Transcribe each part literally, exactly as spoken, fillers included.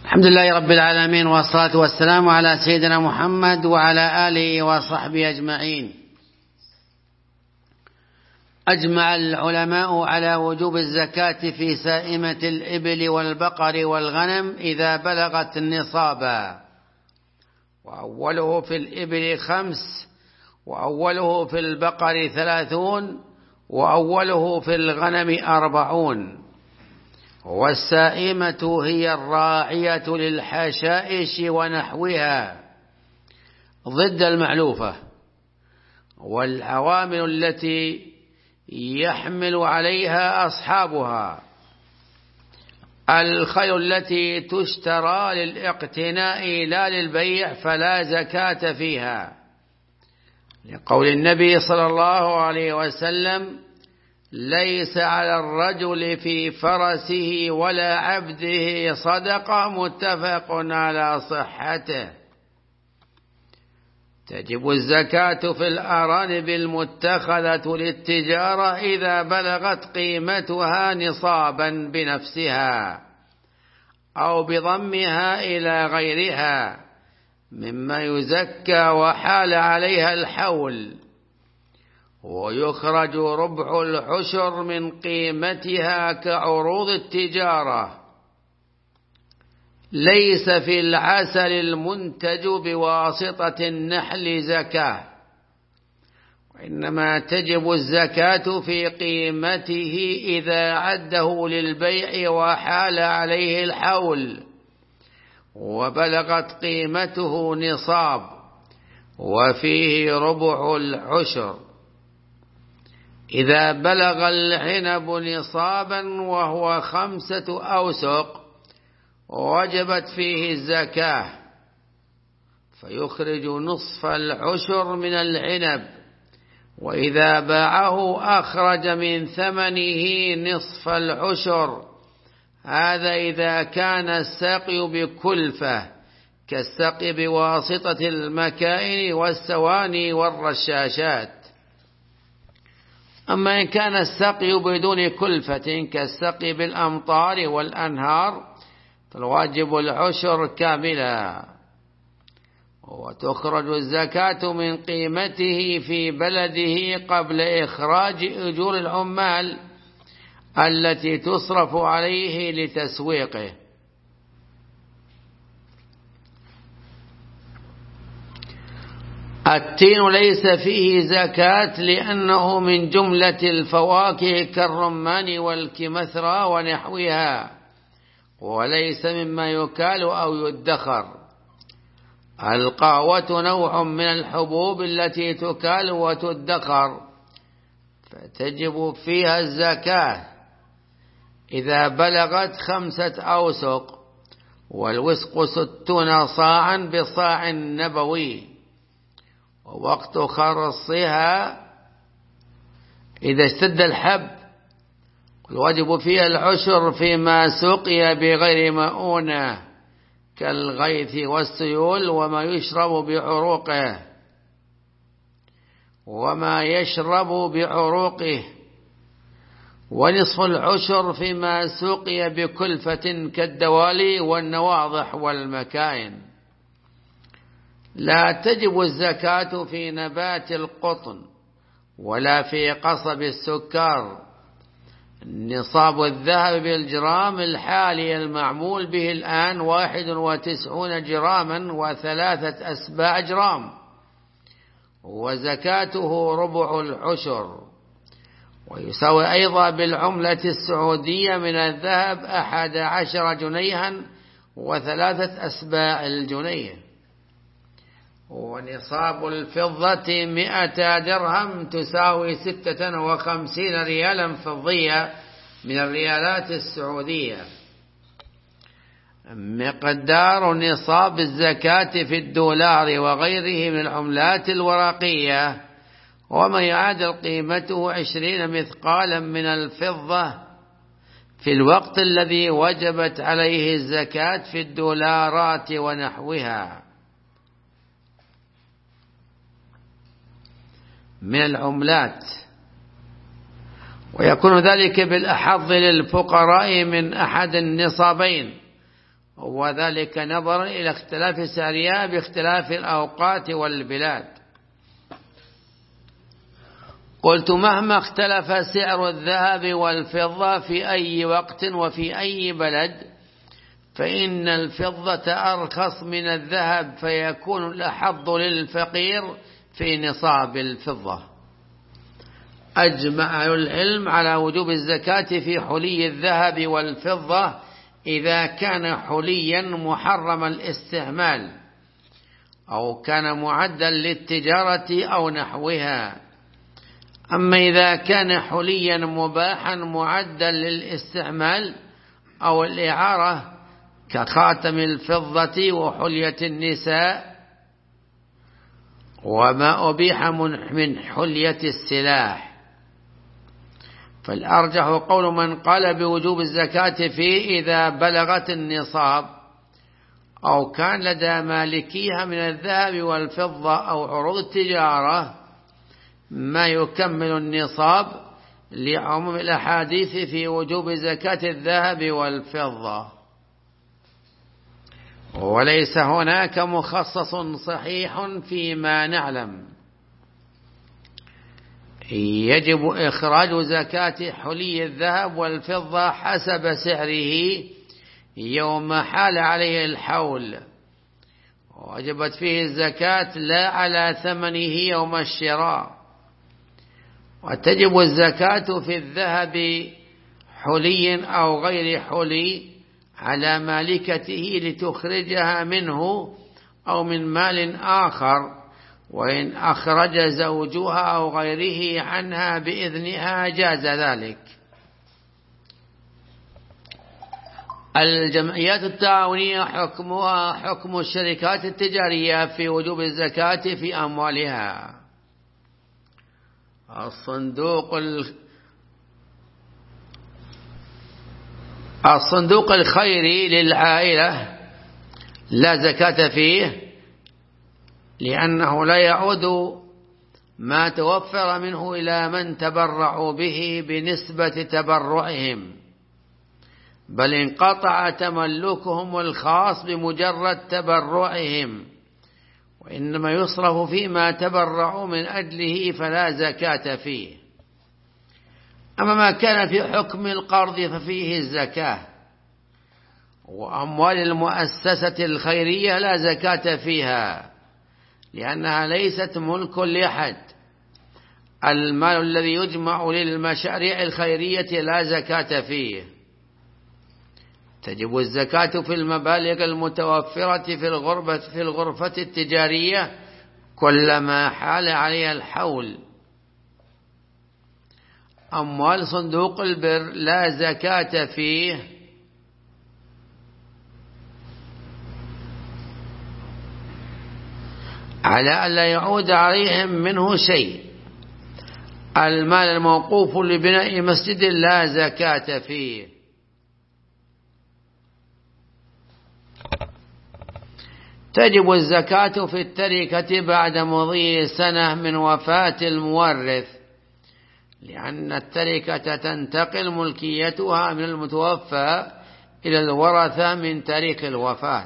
الحمد لله رب العالمين، والصلاة والسلام على سيدنا محمد وعلى آله وصحبه أجمعين. أجمع العلماء على وجوب الزكاة في سائمة الإبل والبقر والغنم إذا بلغت نصابا، وأوله في الإبل خمس، وأوله في البقر ثلاثون، وأوله في الغنم أربعون. والسائمة هي الراعية للحشائش ونحوها ضد المعلوفة، والعوامل التي يحمل عليها أصحابها. الخيل التي تشترى للاقتناء لا للبيع فلا زكاة فيها، لقول النبي صلى الله عليه وسلم: ليس على الرجل في فرسه ولا عبده صدقة، متفق على صحته. تجب الزكاة في الأرانب المتخذة للتجارة إذا بلغت قيمتها نصابا بنفسها أو بضمها إلى غيرها مما يزكى وحال عليها الحول، ويخرج ربع العشر من قيمتها كعروض التجارة. ليس في العسل المنتج بواسطة النحل زكاة، وإنما تجب الزكاة في قيمته إذا عده للبيع وحال عليه الحول وبلغت قيمته نصاب، وفيه ربع العشر. إذا بلغ العنب نصابا وهو خمسة أوسق وجبت فيه الزكاة، فيخرج نصف العشر من العنب، وإذا باعه أخرج من ثمنه نصف العشر. هذا إذا كان السقي بكلفة كالسقي بواسطة المكائن والسواني والرشاشات. أما إن كان السقي بدون كلفة كالسقي بالأمطار والأنهار فالواجب العشر كاملا، وتخرج الزكاة من قيمته في بلده قبل إخراج أجور العمال التي تصرف عليه لتسويقه. التين ليس فيه زكاة لأنه من جملة الفواكه كالرمان والكمثرى ونحوها، وليس مما يكال أو يدخر. القهوة نوع من الحبوب التي تكال وتدخر، فتجب فيها الزكاة إذا بلغت خمسة أوسق، والوسق ستون صاعا بصاع نبوي. ووقت خرصها إذا اشتد الحب، والواجب فيها العشر فيما سقي بغير مؤونة كالغيث والسيول وما يشرب بعروقه وما يشرب بعروقه. ونصف العشر فيما سقي بكلفة كالدوالي والنواضح والمكائن. لا تجب الزكاة في نبات القطن ولا في قصب السكر. نصاب الذهب بالجرام الحالي المعمول به الآن واحد وتسعون جراما وثلاثة أسباع جرام، وزكاته ربع العشر. ويساوي أيضا بالعملة السعودية من الذهب أحد عشر جنيها وثلاثة أسباع الجنيه. ونصاب الفضة مئة درهم تساوي ستة وخمسين ريالا فضية من الريالات السعودية. مقدار نصاب الزكاة في الدولار وغيره من العملات الورقية وما يعادل قيمته عشرين مثقالا من الفضة في الوقت الذي وجبت عليه الزكاة في الدولارات ونحوها من العملات. ويكون ذلك بالأحظ للفقراء من أحد النصابين، وذلك نظرا إلى اختلاف سعرها باختلاف الأوقات والبلاد. قلت مهما اختلف سعر الذهب والفضة في أي وقت وفي أي بلد فإن الفضة أرخص من الذهب، فيكون الأحظ للفقير في نصاب الفضة. أجمع العلم على وجوب الزكاة في حلي الذهب والفضة إذا كان حليا محرم الاستعمال أو كان معدا للتجارة أو نحوها. أما إذا كان حليا مباحا معدا للاستعمال أو الإعارة كخاتم الفضة وحلية النساء وما أبيح من حلية السلاح، فالأرجح قول من قال بوجوب الزكاة فيه إذا بلغت النصاب أو كان لدى مالكيها من الذهب والفضة أو عروض التجارة ما يكمل النصاب، لعموم الأحاديث في وجوب زكاة الذهب والفضة. وليس هناك مخصص صحيح فيما نعلم. يجب إخراج زكاة حلي الذهب والفضة حسب سعره يوم حال عليه الحول، وجبت فيه الزكاة لا على ثمنه يوم الشراء. وتجب الزكاة في الذهب حلي أو غير حلي على مالكته لتخرجها منه أو من مال آخر، وإن أخرج زوجها أو غيره عنها بإذنها جاز ذلك. الجمعيات التعاونية حكمها حكم الشركات التجارية في وجوب الزكاة في أموالها. الصندوق الصندوق الخيري للعائلة لا زكاة فيه، لأنه لا يعود ما توفر منه إلى من تبرعوا به بنسبة تبرعهم، بل انقطع تملكهم الخاص بمجرد تبرعهم، وإنما يصرف فيما تبرعوا من أجله فلا زكاة فيه. أما ما كان في حكم القرض ففيه الزكاة. وأموال المؤسسة الخيرية لا زكاة فيها لأنها ليست ملك لأحد. المال الذي يجمع للمشاريع الخيرية لا زكاة فيه. تجب الزكاة في المبالغ المتوفرة في الغرفة في الغرفة التجارية كلما حال عليها الحول. أموال صندوق البر لا زكاة فيه على ألا يعود عليهم منه شيء. المال الموقوف لبناء مسجد لا زكاة فيه. تجب الزكاة في التركة بعد مضي سنة من وفاة المورث، لأن التركة تنتقل ملكيتها من المتوفى إلى الورثة من تاريخ الوفاة.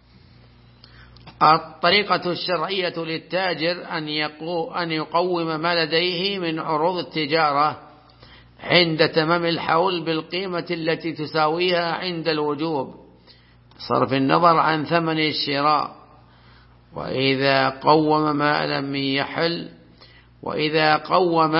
الطريقة الشرعية للتاجر أن يقوم ما لديه من عروض التجارة عند تمام الحول بالقيمة التي تساويها عند الوجوب، صرف النظر عن ثمن الشراء. وإذا قوم ما لم يحل وإذا قوم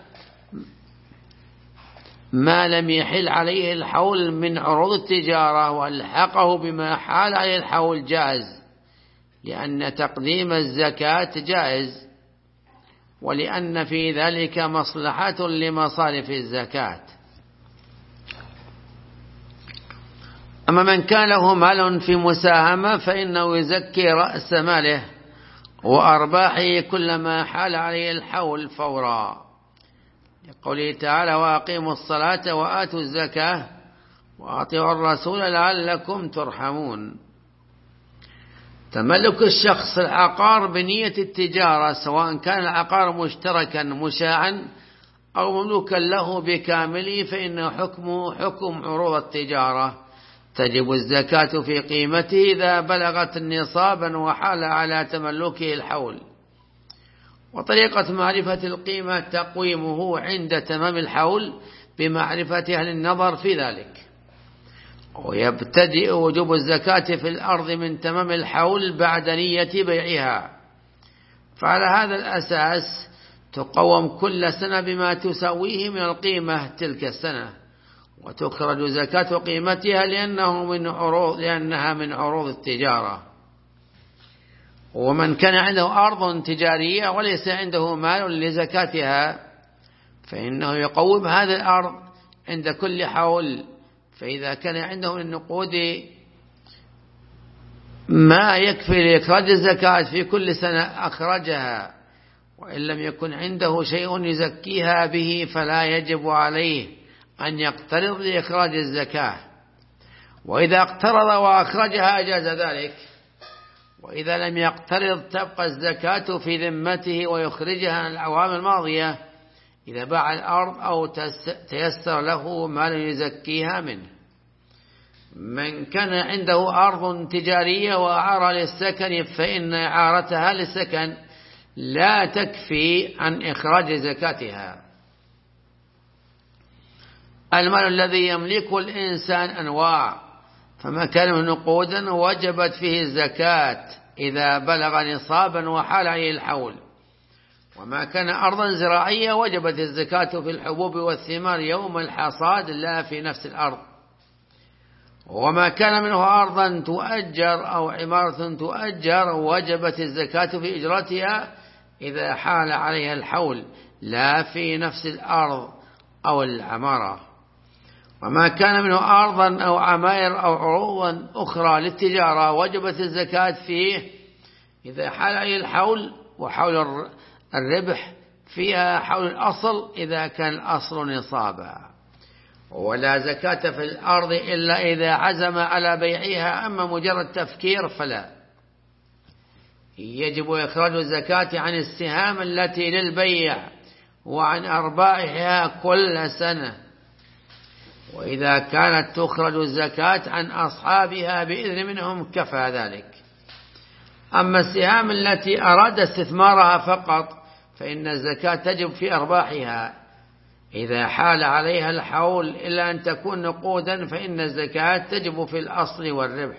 ما لم يحل عليه الحول من عروض التجارة والحقه بما حال عليه الحول جائز، لأن تقديم الزكاة جائز، ولأن في ذلك مصلحة لمصارف الزكاة. أما من كان له مال في مساهمة فإنه يزكي رأس ماله وأرباحه كلما حال عليه الحول فورا، لقوله تعالى: وأقيموا الصلاة وآتوا الزكاة وأطيعوا الرسول لعلكم ترحمون. تملك الشخص العقار بنية التجارة، سواء كان العقار مشتركا مشاعا أو مملوكا له بكامله، فإنه حكمه حكم عروض التجارة، تجب الزكاة في قيمته إذا بلغت نصابا وحال على تملكه الحول. وطريقة معرفة القيمة تقويمه عند تمام الحول بمعرفة أهل النظر في ذلك. ويبتدئ وجوب الزكاة في الأرض من تمام الحول بعد نية بيعها، فعلى هذا الأساس تقوم كل سنة بما تسويه من القيمة تلك السنة، وتخرج زكاة قيمتها لأنه من عروض لأنها من عروض التجارة. ومن كان عنده أرض تجارية وليس عنده مال لزكاتها فإنه يقوم هذه الأرض عند كل حول، فإذا كان عنده من النقود ما يكفي لإخراج الزكاة في كل سنة أخرجها، وإن لم يكن عنده شيء يزكيها به فلا يجب عليه أن يقترض لإخراج الزكاة، وإذا اقترض وأخرجها أجاز ذلك. وإذا لم يقترض تبقى الزكاة في ذمته ويخرجها عن الأعوام الماضية إذا باع الأرض أو تيسر له مال يزكيها منه. من كان عنده أرض تجارية وأعار للسكن فإن إعارتها للسكن لا تكفي عن إخراج زكاتها. المال الذي يملكه الإنسان أنواع، فما كان من نقودا وجبت فيه الزكاة إذا بلغ نصابا وحال عليه الحول، وما كان أرضا زراعية وجبت الزكاة في الحبوب والثمار يوم الحصاد لا في نفس الأرض. وما كان منه أرضا تؤجر أو عمارة تؤجر وجبت الزكاة في إجرتها إذا حال عليها الحول لا في نفس الأرض أو العمارة. وما كان منه أرضا أو عماير أو عروضا أخرى للتجارة وجبت الزكاة فيه إذا حال عليه الحول، وحول الربح فيها حول الأصل إذا كان الأصل نصابا. ولا زكاة في الأرض إلا إذا عزم على بيعها، أما مجرد تفكير فلا. يجب إخراج الزكاة عن السهام التي للبيع وعن أرباحها كل سنة، وإذا كانت تخرج الزكاة عن أصحابها بإذن منهم كفى ذلك. أما السهام التي أراد استثمارها فقط فإن الزكاة تجب في أرباحها إذا حال عليها الحول، إلا أن تكون نقودا فإن الزكاة تجب في الأصل والربح.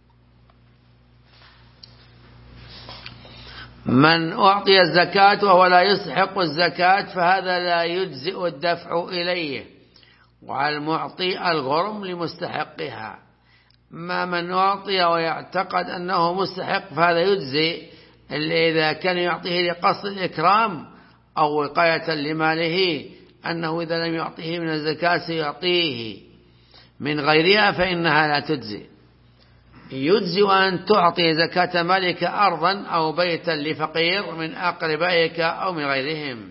من أعطي الزكاة وهو لا يستحق الزكاة فهذا لا يجزئ الدفع إليه، وعلى المعطي الغرم لمستحقها. ما من أعطي ويعتقد أنه مستحق فهذا يجزي، اللي إذا كان يعطيه لقصد الإكرام أو وقاية لماله، أنه إذا لم يعطيه من الزكاة سيعطيه من غيرها فإنها لا تجزي. يجزي أن تعطي زكاة مالك أرضا أو بيتا لفقير من أقربائك أو من غيرهم.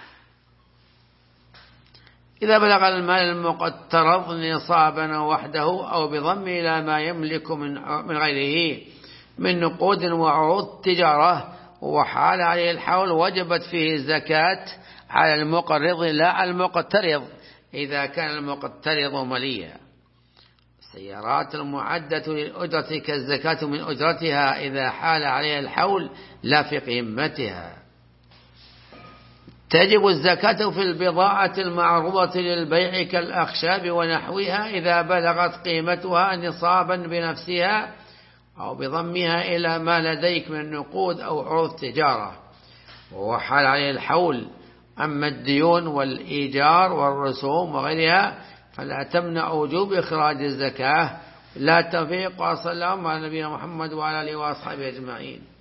إذا بلغ المال المقترض نصابا وحده أو بضم إلى ما يملك من غيره من نقود وعروض تجارة وحال عليه الحول وجبت فيه الزكاة على المقرض لا على المقترض إذا كان المقترض مليا. السيارات المعدة للأجرة كالزكاة من أجرتها إذا حال عليها الحول لا في قيمتها. تجب الزكاة في البضاعة المعروضة للبيع كالأخشاب ونحوها إذا بلغت قيمتها نصابا بنفسها أو بضمها إلى ما لديك من نقود أو عروض تجارة وحال عليه الحول. أما الديون والإيجار والرسوم وغيرها فلا تمنع وجوب إخراج الزكاة. لا توفيق، وصلى الله على نبينا محمد وعلى آله وأصحابه أجمعين.